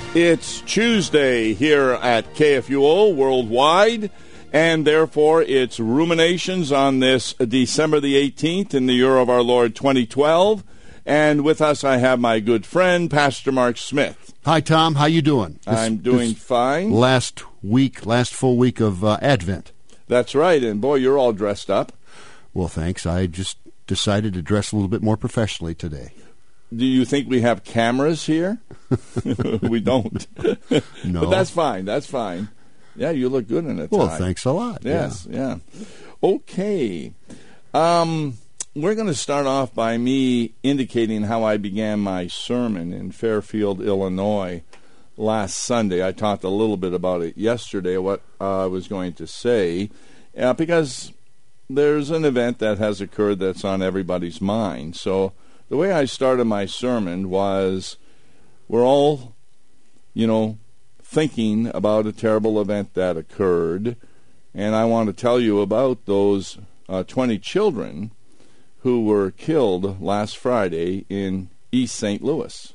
It's Tuesday here at KFUO Worldwide, and therefore it's Ruminations on this December the 18th in the year of our Lord 2012. And with us I have my good friend, Pastor Mark Smith. Hi, Tom. How you doing? I'm doing fine. Last full week of Advent. That's right, and boy, you're all dressed up. Well, thanks. I just decided to dress a little bit more professionally today. Do you think we have cameras here? We don't. No. But that's fine. That's fine. Yeah, you look good in it. Well, thanks a lot. Yes, yeah. Okay. We're going to start off by me indicating how I began my sermon in Fairfield, Illinois, last Sunday. I talked a little bit about it yesterday, what I was going to say, because there's an event that has occurred that's on everybody's mind. So the way I started my sermon was, we're all, thinking about a terrible event that occurred, and I want to tell you about those 20 children who were killed last Friday in East St. Louis.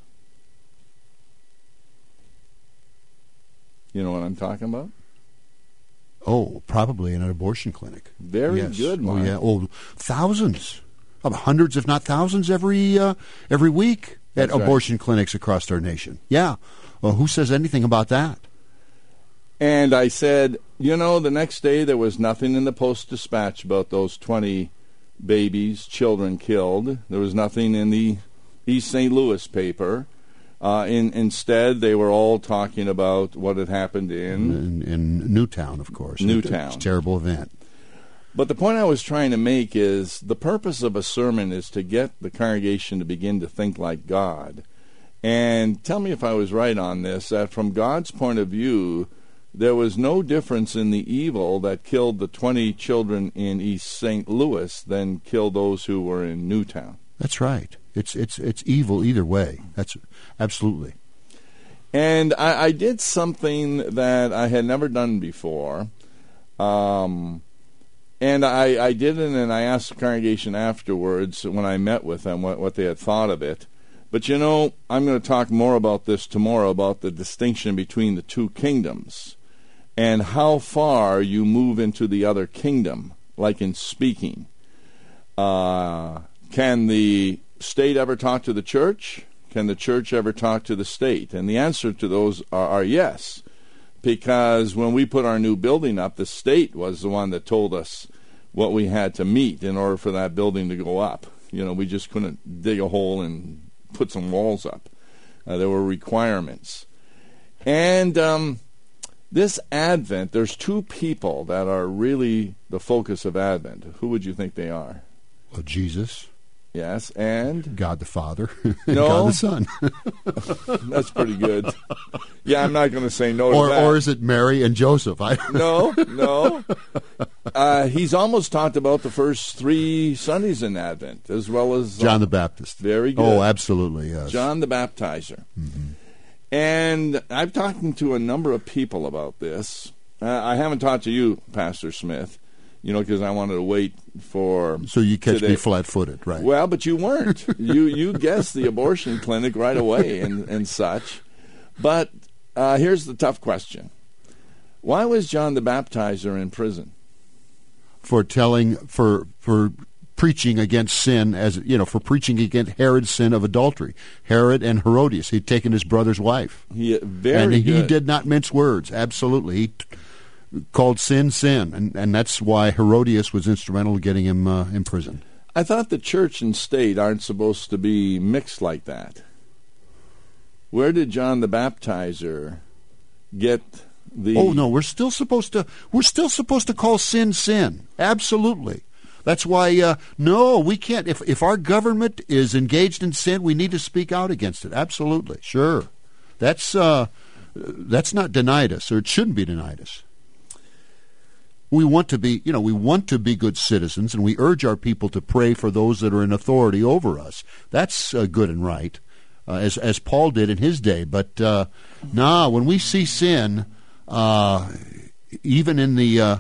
You know what I'm talking about? Oh, probably in an abortion clinic. Very good, Mark. Oh, yeah. Oh, thousands. Hundreds, if not thousands, every week at abortion clinics across our nation. Yeah. Well, who says anything about that? And I said, the next day there was nothing in the Post-Dispatch about those 20 babies, children killed. There was nothing in the East St. Louis paper. Instead, they were all talking about what had happened in Newtown, of course. Newtown. It's a terrible event. But the point I was trying to make is the purpose of a sermon is to get the congregation to begin to think like God. And tell me if I was right on this, that from God's point of view, there was no difference in the evil that killed the 20 children in East St. Louis than killed those who were in Newtown. That's right. It's evil either way. That's absolutely. And I did something that I had never done before. And I did it, and I asked the congregation afterwards when I met with them what they had thought of it. But I'm going to talk more about this tomorrow, about the distinction between the two kingdoms and how far you move into the other kingdom, like in speaking. Can the state ever talk to the church? Can the church ever talk to the state? And the answer to those are yes. Because when we put our new building up, the state was the one that told us what we had to meet in order for that building to go up. We just couldn't dig a hole and put some walls up. There were requirements. And this Advent, there's two people that are really the focus of Advent. Who would you think they are? Well, Jesus. Yes, and? God the Father. No. God the Son. That's pretty good. Yeah, I'm not going to say no to that. Or is it Mary and Joseph? No. He's almost talked about the first 3 Sundays in Advent, as well as... John the Baptist. Very good. Oh, absolutely, yes. John the Baptizer. Mm-hmm. And I've talked to a number of people about this. I haven't talked to you, Pastor Smith, because I wanted to wait for... So you catch today. me flat-footed, right? Well, but you weren't. You guessed the abortion clinic right away and such. But here's the tough question. Why was John the Baptizer in prison? For preaching against sin, for preaching against Herod's sin of adultery. Herod and Herodias. He'd taken his brother's wife. He did not mince words, absolutely. He called sin, and that's why Herodias was instrumental in getting him in prison. I thought the church and state aren't supposed to be mixed like that. Where did John the Baptizer get the... Oh no, we're still supposed to call sin. Absolutely. That's why no, we can't. If our government is engaged in sin, we need to speak out against it. Absolutely, sure. That's not denied us, or it shouldn't be denied us. We want to be, good citizens, and we urge our people to pray for those that are in authority over us. That's good and right, as Paul did in his day. But when we see sin, even in the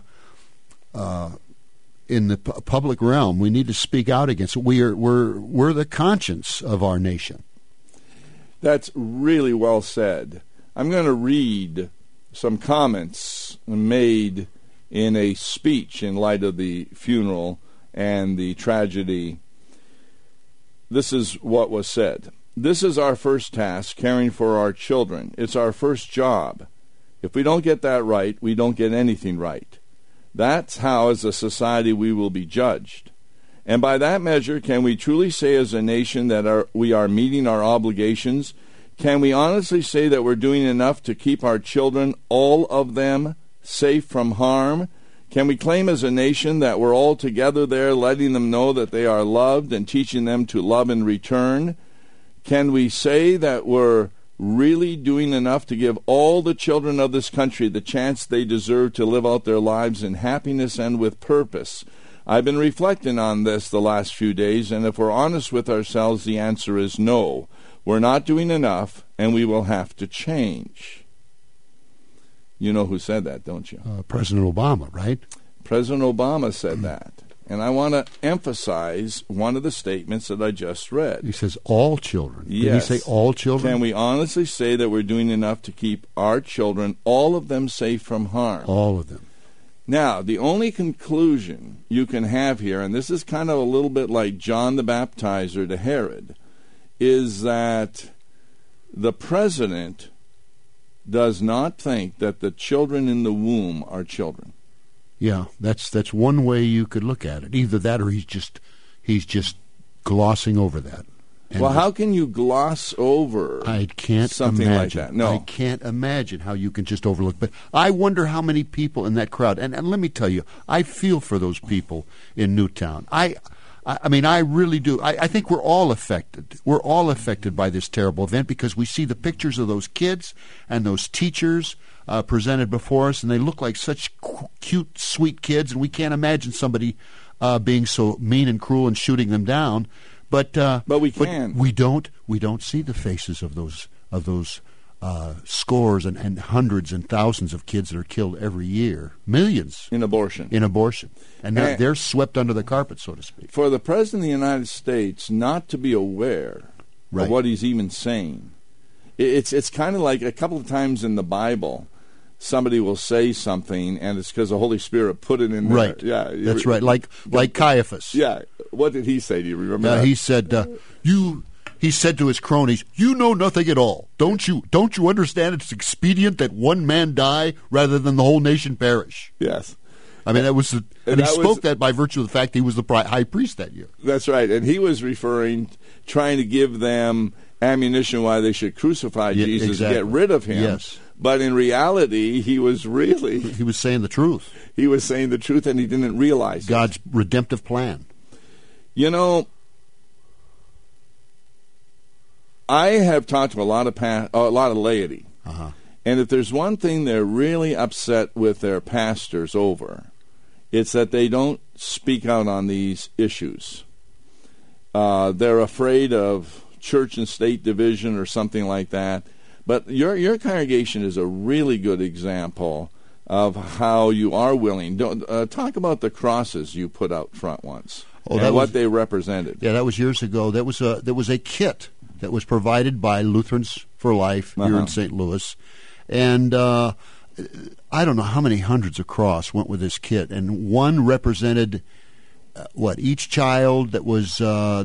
public realm, we need to speak out against it. We're the conscience of our nation. That's really well said. I'm going to read some comments made in a speech in light of the funeral and the tragedy. This is what was said. This is our first task, caring for our children. It's our first job. If we don't get that right, we don't get anything right. That's how, as a society, we will be judged. And by that measure, can we truly say as a nation that we are meeting our obligations? Can we honestly say that we're doing enough to keep our children, all of them, safe from harm? Can we claim as a nation that we're all together there, letting them know that they are loved and teaching them to love in return? Can we say that we're really doing enough to give all the children of this country the chance they deserve to live out their lives in happiness and with purpose? I've been reflecting on this the last few days, and if we're honest with ourselves, the answer is no. We're not doing enough, and we will have to change. You know who said that, don't you? President Obama, right? President Obama said that. And I want to emphasize one of the statements that I just read. He says all children. Yes. Did he say all children? Can we honestly say that we're doing enough to keep our children, all of them, safe from harm? All of them. Now, the only conclusion you can have here, and this is kind of a little bit like John the Baptizer to Herod, is that the president does not think that the children in the womb are children. Yeah, that's one way you could look at it. Either that, or he's just glossing over that. And well, how can you gloss over something like that? No, I can't imagine how you can just overlook. But I wonder how many people in that crowd. And let me tell you, I feel for those people in Newtown. I mean, I really do. I think we're all affected. We're all affected by this terrible event because we see the pictures of those kids and those teachers presented before us, and they look like such cute, sweet kids, and we can't imagine somebody being so mean and cruel and shooting them down. But we can. But we don't see the faces of those scores and hundreds and thousands of kids that are killed every year, millions in abortion, and they're swept under the carpet, so to speak. For the President of the United States not to be aware of what he's even saying, it's kind of like a couple of times in the Bible, somebody will say something, and it's because the Holy Spirit put it in there. Right. Yeah, that's right. Like Caiaphas. Yeah. What did he say? Do you remember that? He said, He said to his cronies, "You know nothing at all. Don't you understand it's expedient that one man die rather than the whole nation perish?" Yes. I mean, he spoke that by virtue of the fact he was the high priest that year. That's right. And he was trying to give them ammunition why they should crucify Jesus, exactly. Get rid of him. Yes. But in reality, he was saying the truth. He was saying the truth, and he didn't realize God's redemptive plan. You know, I have talked to a lot of laity, and if there's one thing they're really upset with their pastors over, it's that they don't speak out on these issues. They're afraid of church and state division or something like that. But your congregation is a really good example of how you are willing. Talk about the crosses you put out front once and what they represented. Yeah, that was years ago. There was a kit that was provided by Lutherans for Life here in St. Louis, and I don't know how many hundreds of cross went with this kit, and one represented each child that was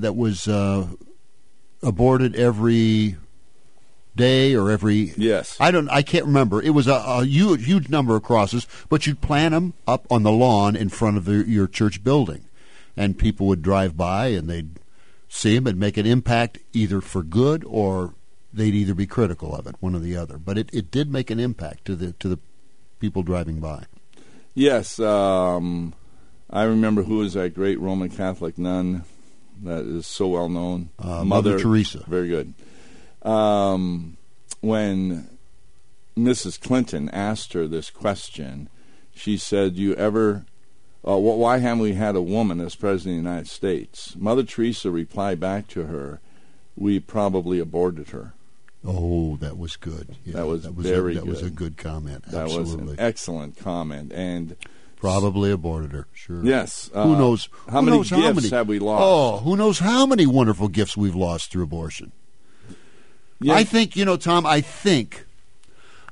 aborted every day or every I can't remember. It was a huge number of crosses, but you'd plant them up on the lawn in front of your church building, and people would drive by and they'd see them and make an impact either for good or they'd either be critical of it, one or the other. But it did make an impact to the people driving by. Yes, I remember who was that great Roman Catholic nun that is so well known, Mother Teresa. Very good. When Mrs. Clinton asked her this question, she said, why haven't we had a woman as President of the United States? Mother Teresa replied back to her, "We probably aborted her." Oh, that was good. Yeah, that was very good. That was a good comment. That Absolutely. was an excellent comment. And probably aborted her, sure. Yes. Who knows? How many gifts have we lost? Oh, who knows how many wonderful gifts we've lost through abortion. Yeah. I think, Tom,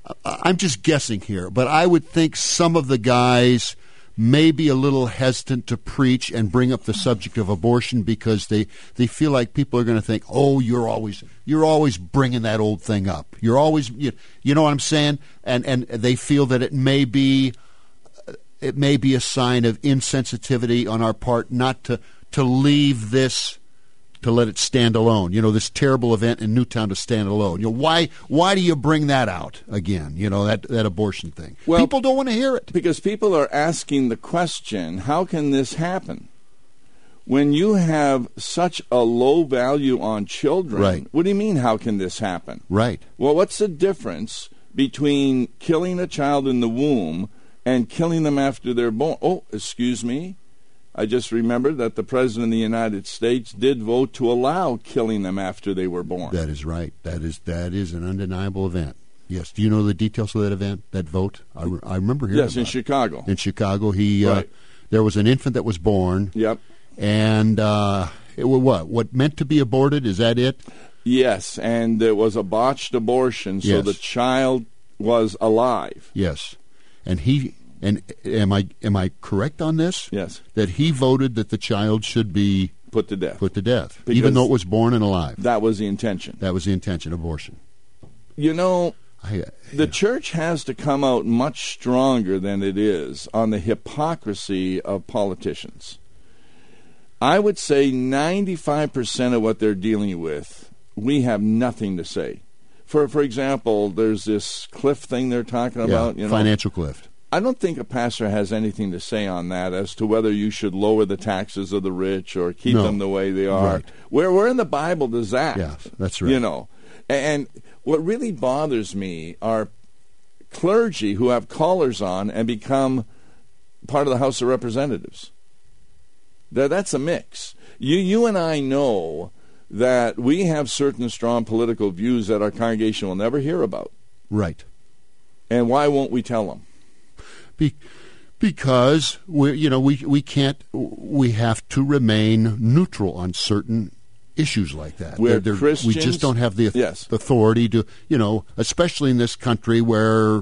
I'm just guessing here, but I would think some of the guys may be a little hesitant to preach and bring up the subject of abortion because they feel like people are going to think, oh, you're always bringing that old thing up. You're always, you know what I'm saying? And they feel that it may be a sign of insensitivity on our part not to leave this, to let it stand alone. This terrible event in Newtown to stand alone. Why do you bring that out again? That abortion thing. Well, people don't want to hear it. Because people are asking the question, how can this happen? When you have such a low value on children, right. What do you mean, how can this happen? Right. Well, what's the difference between killing a child in the womb and killing them after they're born? Oh, excuse me. I just remembered that the President of the United States did vote to allow killing them after they were born. That is right. That is an undeniable event. Yes. Do you know the details of that event, that vote? I remember hearing Yes, in Chicago. In Chicago, right. There was an infant that was born. Yep. And it was what meant to be aborted? Is that it? Yes, and it was a botched abortion, so yes. the child was alive. Yes. And am I correct on this? Yes. That he voted that the child should be put to death. Because even though it was born and alive. That was the intention. That was the intention, abortion. The church has to come out much stronger than it is on the hypocrisy of politicians. I would say 95% of what they're dealing with, we have nothing to say. For example, there's this cliff thing they're talking about. Financial cliff. I don't think a pastor has anything to say on that as to whether you should lower the taxes of the rich or keep them the way they are. Right. Where in the Bible does that? Yeah, that's right. And what really bothers me are clergy who have collars on and become part of the House of Representatives. That's a mix. You and I know that we have certain strong political views that our congregation will never hear about. Right. And why won't we tell them? Because we can't. We have to remain neutral on certain issues like that. Christians, we just don't have the authority to, especially in this country where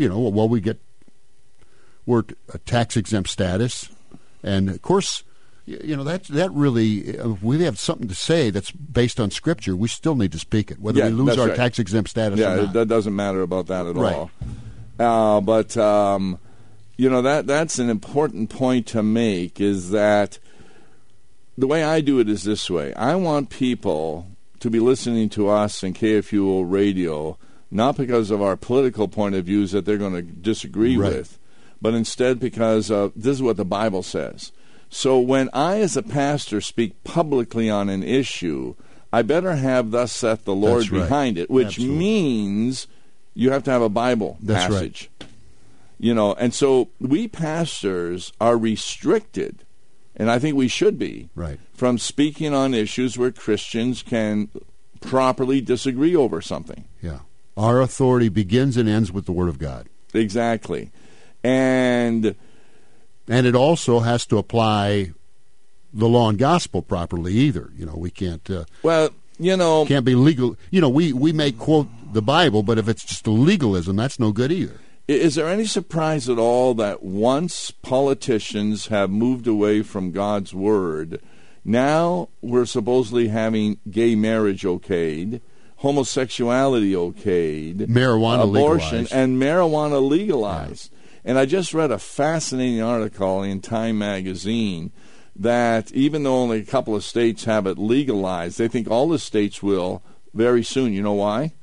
we're a tax exempt status, and of course. That really, we have something to say that's based on Scripture. We still need to speak it, whether we lose our tax exempt status or not. Yeah, that doesn't matter about that at all. But that's an important point to make. Is that the way I do it is this way? I want people to be listening to us in KFUO radio, not because of our political point of views that they're going to disagree with, but instead because this is what the Bible says. So when I, as a pastor, speak publicly on an issue, I better have "Thus saith the Lord" behind it, which means you have to have a Bible passage. Right. And so we pastors are restricted, and I think we should be, from speaking on issues where Christians can properly disagree over something. Yeah. Our authority begins and ends with the Word of God. Exactly. And it also has to apply the law and gospel properly either. We can't... can't be legal. We may quote the Bible, but if it's just a legalism, that's no good either. Is there any surprise at all that once politicians have moved away from God's Word, now we're supposedly having gay marriage okayed, homosexuality okayed, marijuana abortion, legalized. and marijuana legalized? Yeah. And I just read a fascinating article in Time magazine that even though only a couple of states have it legalized, they think all the states will very soon. You know why?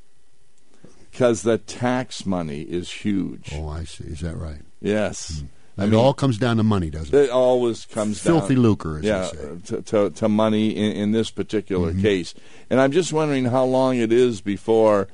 Because the tax money is huge. Oh, I see. Is that right? Yes. It all comes down to money, doesn't it? It always comes filthy down. Lucre, as they say. To money in this particular case. And I'm just wondering how long it is before,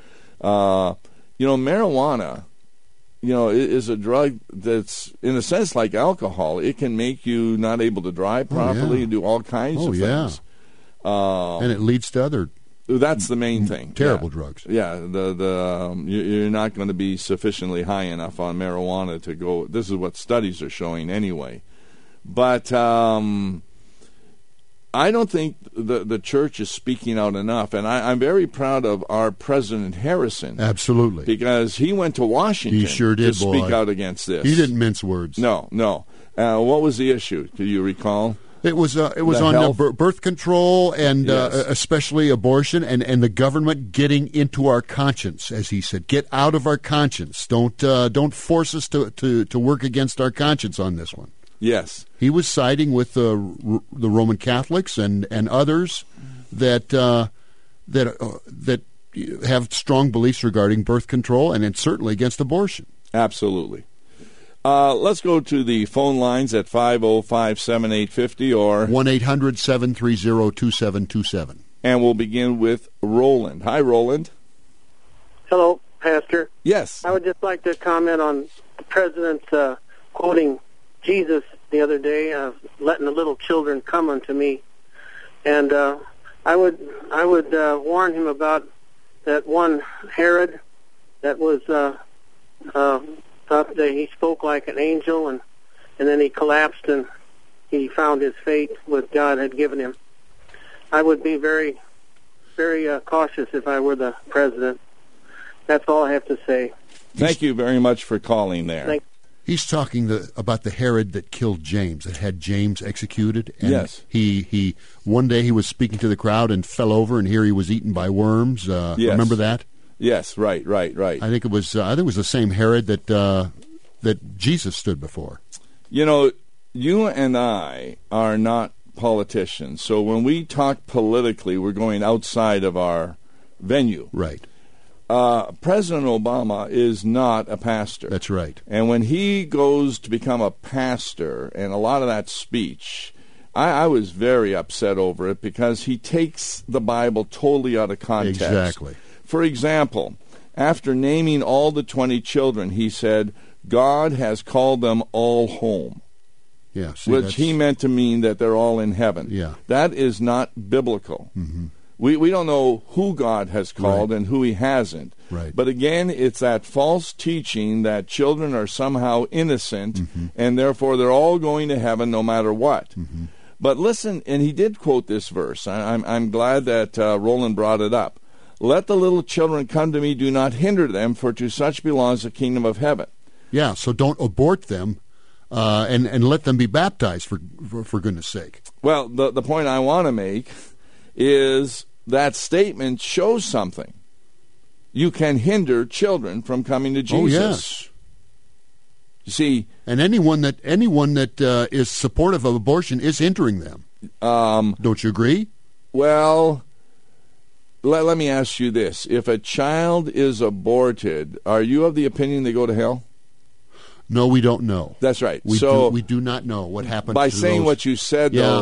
marijuana, is a drug that's, in a sense, like alcohol. It can make you not able to drive properly and do all kinds of things. And it leads to other... That's the main thing. Terrible drugs. Yeah, you're not going to be sufficiently high enough on marijuana to go... This is what studies are showing anyway. But I don't think the church is speaking out enough, and I'm very proud of our President Harrison. Absolutely. Because he went to Washington He sure did, to speak out against this. He didn't mince words. No. What was the issue? Do you recall? It was on birth control and Yes. especially abortion and the government getting into our conscience, as he said. Get out of our conscience. Don't force us to work against our conscience on this one. Yes. He was siding with the Roman Catholics and others that have strong beliefs regarding birth control, and it's certainly against abortion. Absolutely. Let's go to the phone lines at 505-7850 or 1-800-730-2727. And we'll begin with Roland. Hi, Roland. Hello, Pastor. Yes. I would just like to comment on the President's quoting Jesus the other day, letting the little children come unto me. And I would warn him about that one Herod that was thought that he spoke like an angel, and then he collapsed and he found his fate, what God had given him. I would be very, very cautious if I were the President. That's all I have to say. Thank you very much for calling there. He's talking about the Herod that killed James, that had James executed. And yes. He one day he was speaking to the crowd and fell over, and here he was eaten by worms. Yes. Remember that? Yes, right. I think it was the same Herod that Jesus stood before. You know, you and I are not politicians, so when we talk politically, we're going outside of our venue. Right. President Obama is not a pastor. That's right. And when he goes to become a pastor, and a lot of that speech, I was very upset over it because he takes the Bible totally out of context. Exactly. For example, after naming all the 20 children, he said, God has called them all home. Yeah, which he meant to mean that they're all in heaven. Yeah. That is not biblical. Mm-hmm. We don't know who God has called Right. and who he hasn't. Right. But again, it's that false teaching that children are somehow innocent Mm-hmm. and therefore they're all going to heaven no matter what. Mm-hmm. But listen, and he did quote this verse. I'm glad that Roland brought it up. Let the little children come to me, do not hinder them, for to such belongs the kingdom of heaven. Yeah, so don't abort them and let them be baptized, for goodness sake. Well, the point I want to make is that statement shows something. You can hinder children from coming to Jesus. Oh, yes. You see, and anyone that is supportive of abortion is hindering them. Don't you agree? Well, let me ask you this. If a child is aborted, are you of the opinion they go to hell? No, we don't know. That's right. We do not know what happened. By to saying those. what you said, Yeah,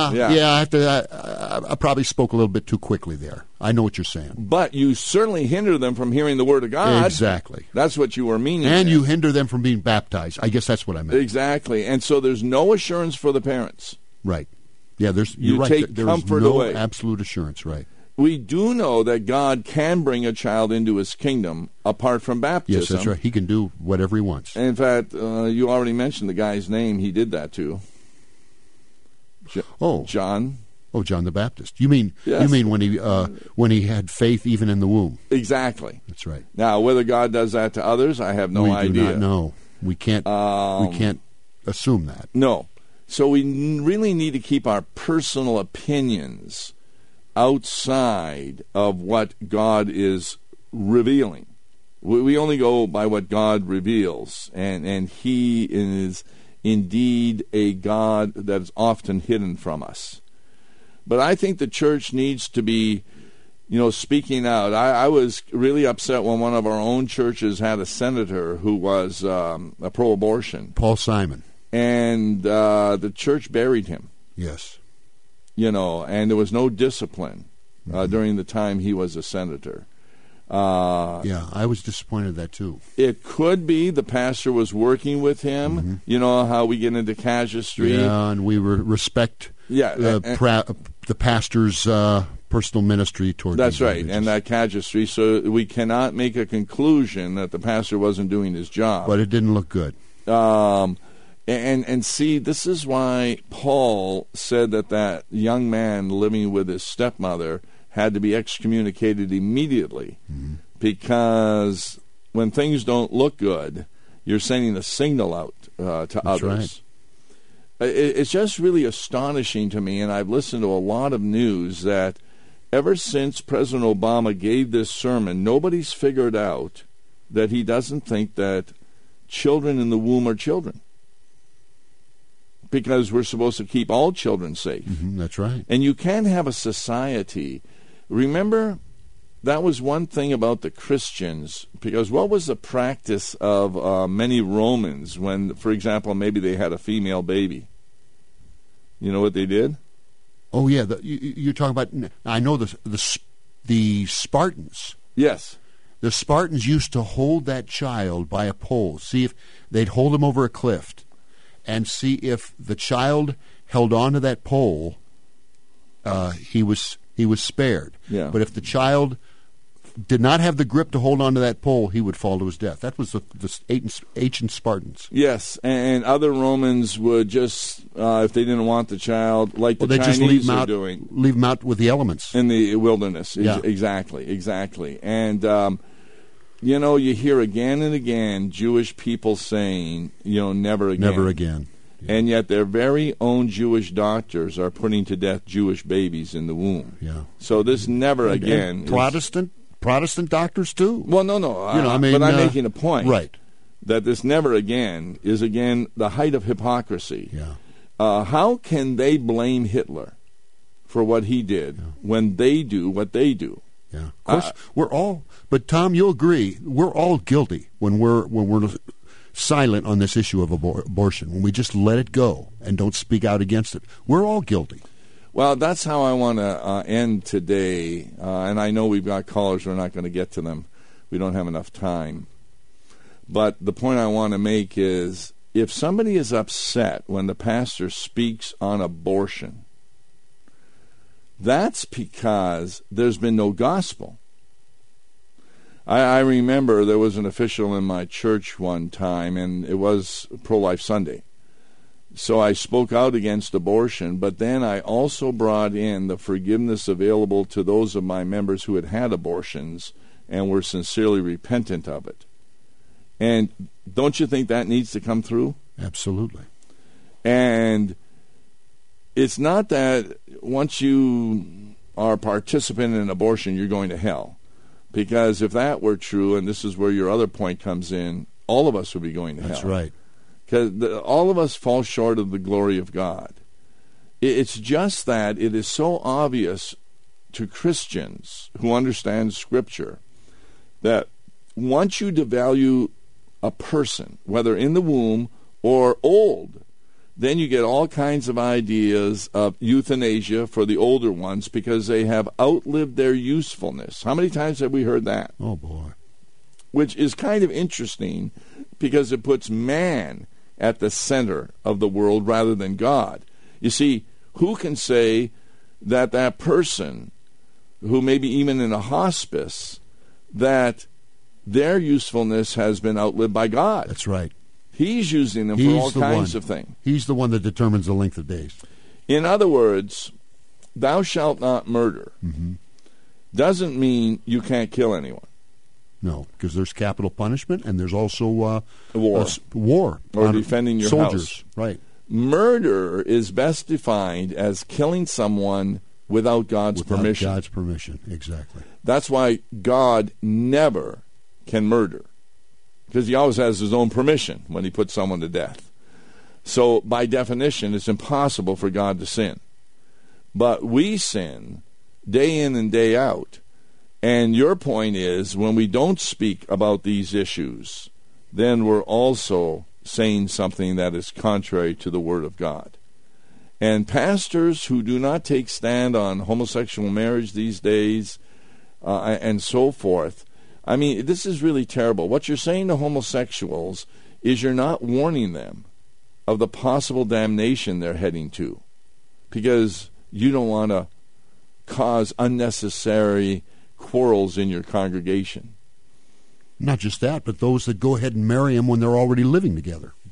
though. I probably spoke a little bit too quickly there. I know what you're saying. But you certainly hinder them from hearing the word of God. Exactly. That's what you were meaning. And there. you hinder them from being baptized. I guess that's what I meant. Exactly. And so there's no assurance for the parents. Right. Yeah, You right. take There comfort is no away. absolute assurance, right. We do know that God can bring a child into his kingdom apart from baptism. Yes, that's right. He can do whatever he wants. In fact, you already mentioned the guy's name. He did that too. John. Oh, John the Baptist. You mean Yes. when he had faith even in the womb? Exactly. That's right. Now, whether God does that to others, I have no idea. We do not know. We can't assume that. No. So we really need to keep our personal opinions outside of what God is revealing. We only go by what God reveals, and He is indeed a God that is often hidden from us. But I think the church needs to be, speaking out. I was really upset when one of our own churches had a senator who was a pro-abortion. Paul Simon. And the church buried him. Yes. And there was no discipline during the time he was a senator. I was disappointed at that too. It could be the pastor was working with him. Mm-hmm. You know how we get into casuistry. Yeah, and we respect the pastor's personal ministry toward That's these right, individuals. and that casuistry. So we cannot make a conclusion that the pastor wasn't doing his job. But it didn't look good. And see, this is why Paul said that young man living with his stepmother had to be excommunicated immediately, because when things don't look good, you're sending a signal out to others. Right. It's just really astonishing to me, and I've listened to a lot of news that ever since President Obama gave this sermon, nobody's figured out that he doesn't think that children in the womb are children, because we're supposed to keep all children safe. That's right. And you can't have a society. Remember, that was one thing about the Christians, because what was the practice of many Romans when, for example, maybe they had a female baby? You know what they did? Oh, yeah. You're talking about, I know the Spartans. Yes. The Spartans used to hold that child by a pole, see if they'd hold him over a cliff, and see if the child held on to that pole, he was spared. Yeah. But if the child did not have the grip to hold on to that pole, he would fall to his death. That was the ancient Spartans. Yes, and other Romans would just, if they didn't want the child, like the Chinese Chinese are doing. Leave him out with the elements. In the wilderness. Yeah. Exactly. And, you hear again and again Jewish people saying, never again. Never again. Yeah. And yet their very own Jewish doctors are putting to death Jewish babies in the womb. Yeah. So this never again. Protestant doctors too. Well, no. But I'm making a point. Right. That this never again is again the height of hypocrisy. Yeah. How can they blame Hitler for what he did when they do what they do? Yeah. Of course, we're all. But Tom, you'll agree, we're all guilty when we're silent on this issue of abortion. When we just let it go and don't speak out against it, we're all guilty. Well, that's how I want to end today. And I know we've got callers. We're not going to get to them. We don't have enough time. But the point I want to make is, if somebody is upset when the pastor speaks on abortion, that's because there's been no gospel. I remember there was an official in my church one time, and it was Pro-Life Sunday. So I spoke out against abortion, but then I also brought in the forgiveness available to those of my members who had abortions and were sincerely repentant of it. And don't you think that needs to come through? Absolutely. And it's not that once you are a participant in abortion, you're going to hell. Because if that were true, and this is where your other point comes in, all of us would be going to hell. That's right. Because all of us fall short of the glory of God. It's just that it is so obvious to Christians who understand Scripture that once you devalue a person, whether in the womb or old, then you get all kinds of ideas of euthanasia for the older ones because they have outlived their usefulness. How many times have we heard that? Oh, boy. Which is kind of interesting because it puts man at the center of the world rather than God. You see, who can say that person who may be even in a hospice, that their usefulness has been outlived by God? That's right. He's using them for all kinds of things. He's the one that determines the length of days. In other words, thou shalt not murder doesn't mean you can't kill anyone. No, because there's capital punishment and there's also war or defending your soldiers. House. Right. Murder is best defined as killing someone without God's permission. Without God's permission, exactly. That's why God never can murder, because he always has his own permission when he puts someone to death. So by definition, it's impossible for God to sin. But we sin day in and day out. And your point is, when we don't speak about these issues, then we're also saying something that is contrary to the Word of God. And pastors who do not take stand on homosexual marriage these days and so forth, I mean, this is really terrible. What you're saying to homosexuals is you're not warning them of the possible damnation they're heading to, because you don't want to cause unnecessary quarrels in your congregation. Not just that, but those that go ahead and marry them when they're already living together.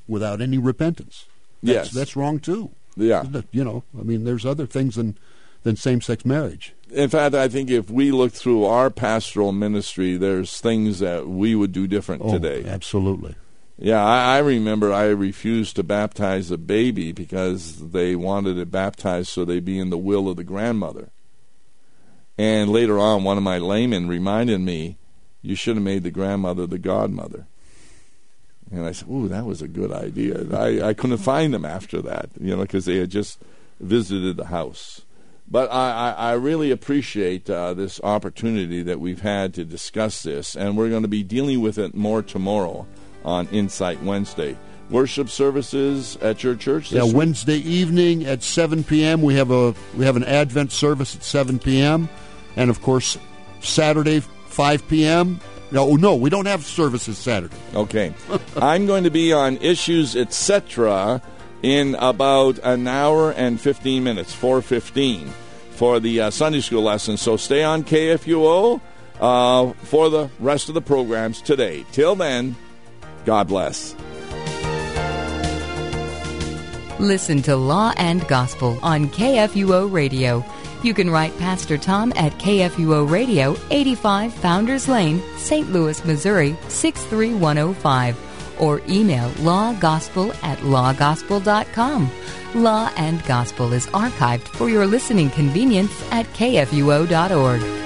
without any repentance. Yes. That's wrong too. Yeah. You know, I mean, there's other things than same-sex marriage. In fact, I think if we look through our pastoral ministry, there's things that we would do different today. Absolutely. Yeah, I remember I refused to baptize a baby because they wanted it baptized so they'd be in the will of the grandmother. And later on, one of my laymen reminded me, you should have made the grandmother the godmother. And I said, ooh, that was a good idea. I couldn't find them after that, because they had just visited the house. But I really appreciate this opportunity that we've had to discuss this, and we're going to be dealing with it more tomorrow on Insight Wednesday. Worship services at your church this week? Wednesday evening at 7 p.m. We have an Advent service at 7 p.m. And, of course, Saturday, 5 p.m., No, we don't have services Saturday. Okay. I'm going to be on Issues, Etc. in about an hour and 15 minutes, 4:15, for the Sunday school lesson. So stay on KFUO for the rest of the programs today. Till then, God bless. Listen to Law and Gospel on KFUO Radio. You can write Pastor Tom at KFUO Radio, 85 Founders Lane, St. Louis, Missouri, 63105. Or email lawgospel@lawgospel.com. Law and Gospel is archived for your listening convenience at KFUO.org.